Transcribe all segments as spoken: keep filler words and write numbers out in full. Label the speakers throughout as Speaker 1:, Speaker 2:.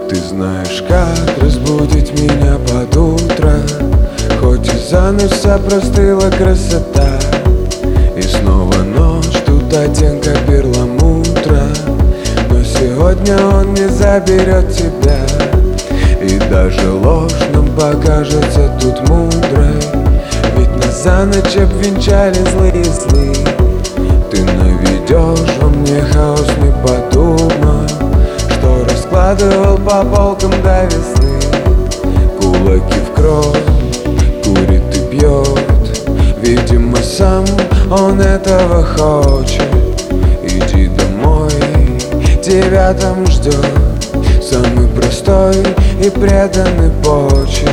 Speaker 1: Ты знаешь, как разбудить меня под утро, хоть и за ночь вся простыла красота. И снова ночь, тут оттенка перламутра, но сегодня он не заберет тебя. И даже ложь нам покажется тут мудрой, ведь нас за ночь обвенчали злые сны. Ты наведешь во мне хаос, не подумав, что раскладывал по полкам до весны. Кулаки в кровь, курит и пьет, видимо, сам он этого хочет. Иди домой, тебя там ждет самый простой и преданный почерк.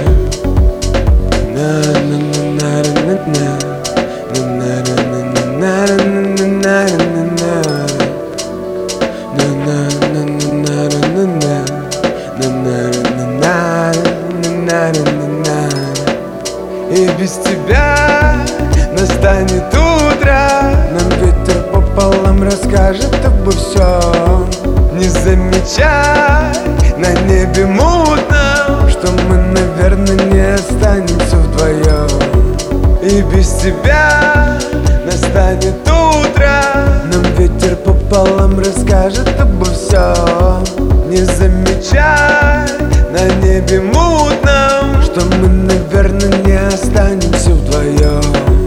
Speaker 1: И без тебя настанет утро, нам ветер пополам расскажет обо всем. Не замечай на небе мутном, что мы, наверное, не останемся вдвоем. И без тебя настанет утро, нам ветер пополам расскажет обо всем. Не замечай на небе мутном, что мы, наверное, не останемся вдвоем.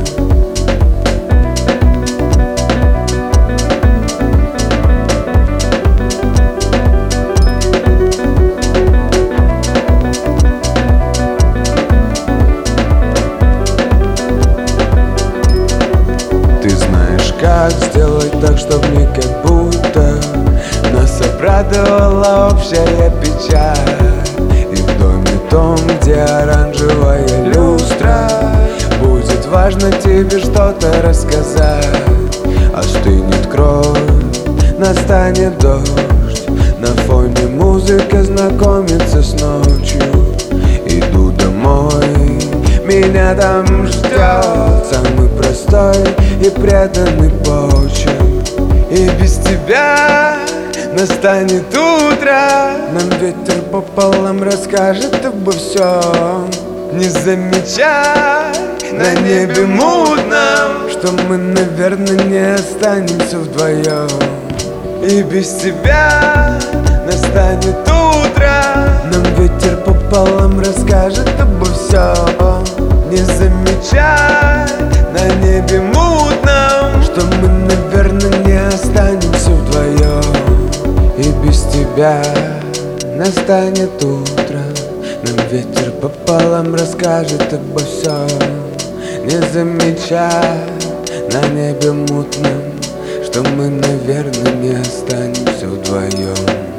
Speaker 1: Ты знаешь, как сделать так, чтоб не как будто нас обрадовала общая печаль. И в доме том, где оранжевая люстра, будет важно тебе что-то рассказать. Остынет кровь, настанет дождь, на фоне музыка знакомится с ночью. Иду домой, меня там ждет самый простой и преданный почерк. И без тебя настанет утро, нам ветер пополам расскажет обо всем. Не замечай на небе мутном, что мы, наверное, не останемся вдвоем. И без тебя настанет утро, нам ветер пополам расскажет обо всем. Не замечай на небе мутном, что мы, наверное, не останемся вдвоем. И без тебя настанет утро, нам ветер пополам расскажет обо всем. Не замечай на небе мутном, что мы, наверное, не останемся вдвоем.